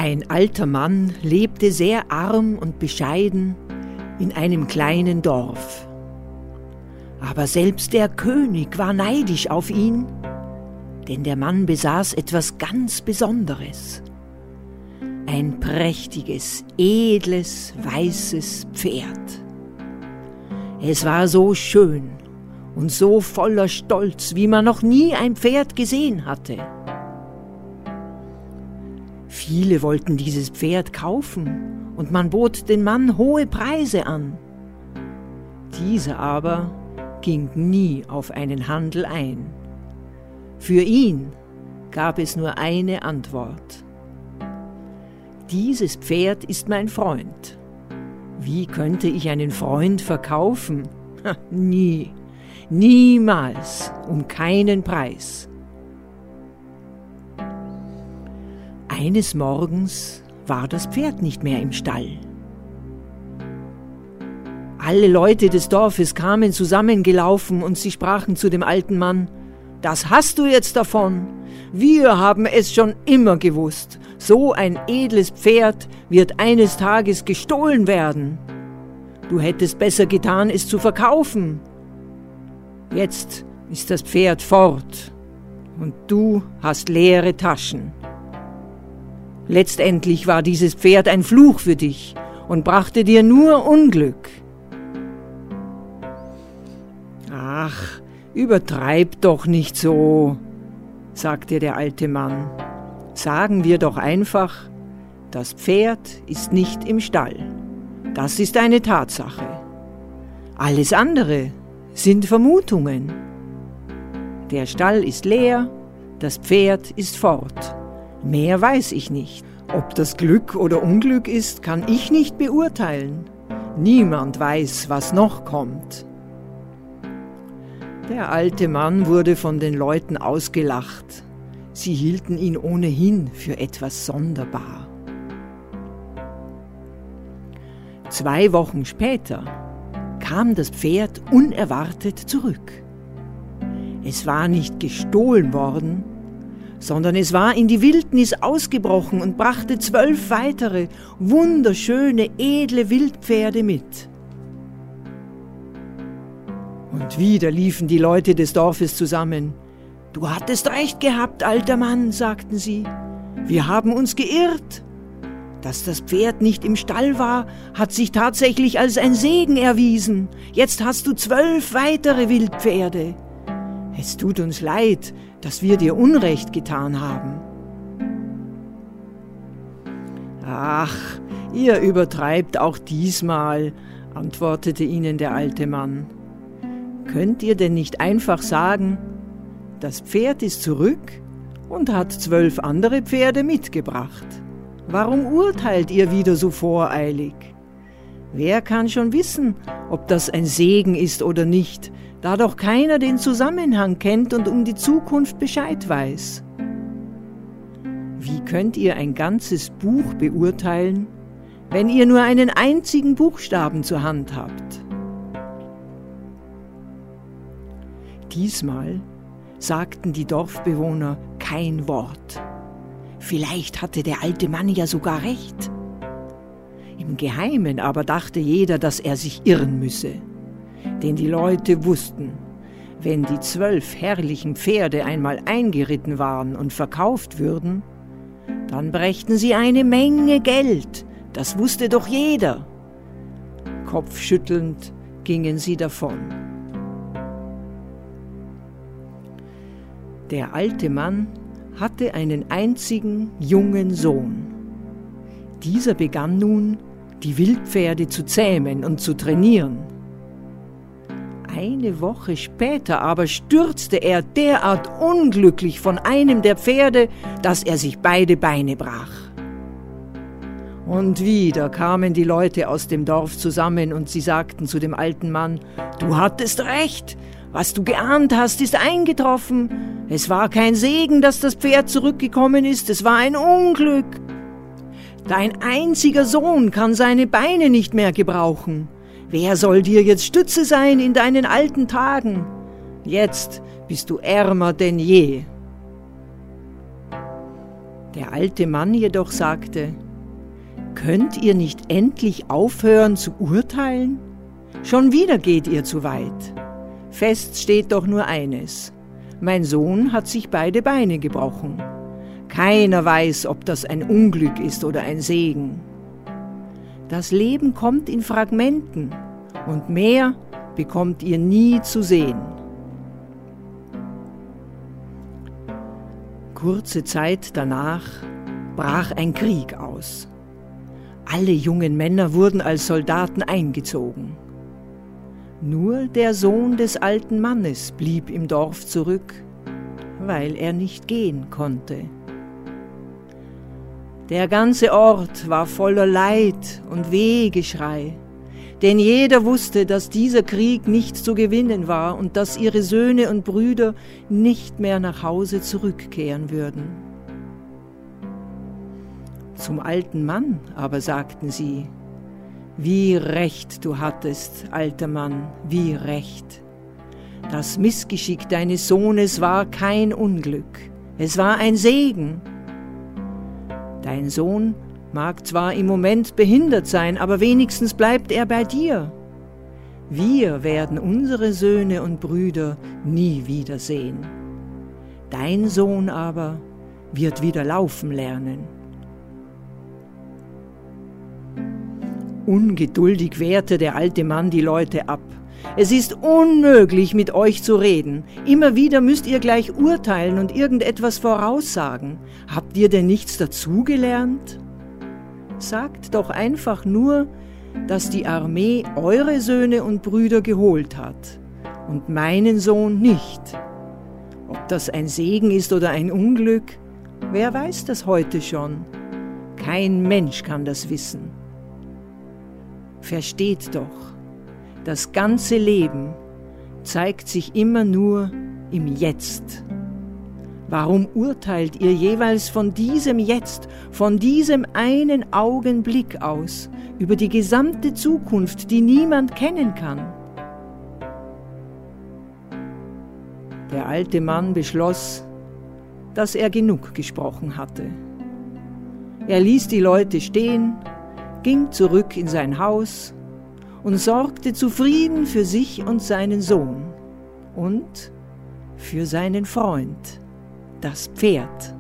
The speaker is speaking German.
Ein alter Mann lebte sehr arm und bescheiden in einem kleinen Dorf. Aber selbst der König war neidisch auf ihn, denn der Mann besaß etwas ganz Besonderes. Ein prächtiges, edles, weißes Pferd. Es war so schön und so voller Stolz, wie man noch nie ein Pferd gesehen hatte. Viele wollten dieses Pferd kaufen und man bot den Mann hohe Preise an. Dieser aber ging nie auf einen Handel ein. Für ihn gab es nur eine Antwort. Dieses Pferd ist mein Freund. Wie könnte ich einen Freund verkaufen? Nie, niemals, um keinen Preis. Eines Morgens war das Pferd nicht mehr im Stall. Alle Leute des Dorfes kamen zusammengelaufen und sie sprachen zu dem alten Mann: »Das hast du jetzt davon. Wir haben es schon immer gewusst. So ein edles Pferd wird eines Tages gestohlen werden. Du hättest besser getan, es zu verkaufen. Jetzt ist das Pferd fort und du hast leere Taschen. Letztendlich war dieses Pferd ein Fluch für dich und brachte dir nur Unglück.« »Ach, übertreib doch nicht so«, sagte der alte Mann. »Sagen wir doch einfach, das Pferd ist nicht im Stall. Das ist eine Tatsache. Alles andere sind Vermutungen. Der Stall ist leer, das Pferd ist fort. Mehr weiß ich nicht. Ob das Glück oder Unglück ist, kann ich nicht beurteilen. Niemand weiß, was noch kommt.« Der alte Mann wurde von den Leuten ausgelacht. Sie hielten ihn ohnehin für etwas sonderbar. 2 Wochen später kam das Pferd unerwartet zurück. Es war nicht gestohlen worden, sondern es war in die Wildnis ausgebrochen und brachte 12 weitere, wunderschöne, edle Wildpferde mit. Und wieder liefen die Leute des Dorfes zusammen. »Du hattest recht gehabt, alter Mann«, sagten sie. »Wir haben uns geirrt. Dass das Pferd nicht im Stall war, hat sich tatsächlich als ein Segen erwiesen. Jetzt hast du 12 weitere Wildpferde. Es tut uns leid, dass wir dir Unrecht getan haben.« »Ach, ihr übertreibt auch diesmal«, antwortete ihnen der alte Mann. »Könnt ihr denn nicht einfach sagen, das Pferd ist zurück und hat 12 andere Pferde mitgebracht? Warum urteilt ihr wieder so voreilig? Wer kann schon wissen, ob das ein Segen ist oder nicht, da doch keiner den Zusammenhang kennt und um die Zukunft Bescheid weiß? Wie könnt ihr ein ganzes Buch beurteilen, wenn ihr nur einen einzigen Buchstaben zur Hand habt?« Diesmal sagten die Dorfbewohner kein Wort. Vielleicht hatte der alte Mann ja sogar recht. Im Geheimen aber dachte jeder, dass er sich irren müsse. Denn die Leute wussten, wenn die 12 herrlichen Pferde einmal eingeritten waren und verkauft würden, dann brächten sie eine Menge Geld. Das wusste doch jeder. Kopfschüttelnd gingen sie davon. Der alte Mann hatte einen einzigen jungen Sohn. Dieser begann nun, die Wildpferde zu zähmen und zu trainieren. Eine Woche später aber stürzte er derart unglücklich von einem der Pferde, dass er sich beide Beine brach. Und wieder kamen die Leute aus dem Dorf zusammen und sie sagten zu dem alten Mann: »Du hattest recht, was du geahnt hast, ist eingetroffen. Es war kein Segen, dass das Pferd zurückgekommen ist, es war ein Unglück. Dein einziger Sohn kann seine Beine nicht mehr gebrauchen. Wer soll dir jetzt Stütze sein in deinen alten Tagen? Jetzt bist du ärmer denn je.« Der alte Mann jedoch sagte: »Könnt ihr nicht endlich aufhören zu urteilen? Schon wieder geht ihr zu weit. Fest steht doch nur eines: Mein Sohn hat sich beide Beine gebrochen. Keiner weiß, ob das ein Unglück ist oder ein Segen. Das Leben kommt in Fragmenten und mehr bekommt ihr nie zu sehen.« Kurze Zeit danach brach ein Krieg aus. Alle jungen Männer wurden als Soldaten eingezogen. Nur der Sohn des alten Mannes blieb im Dorf zurück, weil er nicht gehen konnte. Der ganze Ort war voller Leid und Wehgeschrei, denn jeder wusste, dass dieser Krieg nicht zu gewinnen war und dass ihre Söhne und Brüder nicht mehr nach Hause zurückkehren würden. Zum alten Mann aber sagten sie: »Wie recht du hattest, alter Mann, wie recht. Das Missgeschick deines Sohnes war kein Unglück, es war ein Segen. Dein Sohn mag zwar im Moment behindert sein, aber wenigstens bleibt er bei dir. Wir werden unsere Söhne und Brüder nie wiedersehen. Dein Sohn aber wird wieder laufen lernen.« Ungeduldig wehrte der alte Mann die Leute ab. »Es ist unmöglich, mit euch zu reden. Immer wieder müsst ihr gleich urteilen und irgendetwas voraussagen. Habt ihr denn nichts dazugelernt? Sagt doch einfach nur, dass die Armee eure Söhne und Brüder geholt hat und meinen Sohn nicht. Ob das ein Segen ist oder ein Unglück, wer weiß das heute schon? Kein Mensch kann das wissen. Versteht doch, das ganze Leben zeigt sich immer nur im Jetzt. Warum urteilt ihr jeweils von diesem Jetzt, von diesem einen Augenblick aus, über die gesamte Zukunft, die niemand kennen kann?« Der alte Mann beschloss, dass er genug gesprochen hatte. Er ließ die Leute stehen, ging zurück in sein Haus und sorgte zufrieden für sich und seinen Sohn und für seinen Freund, das Pferd.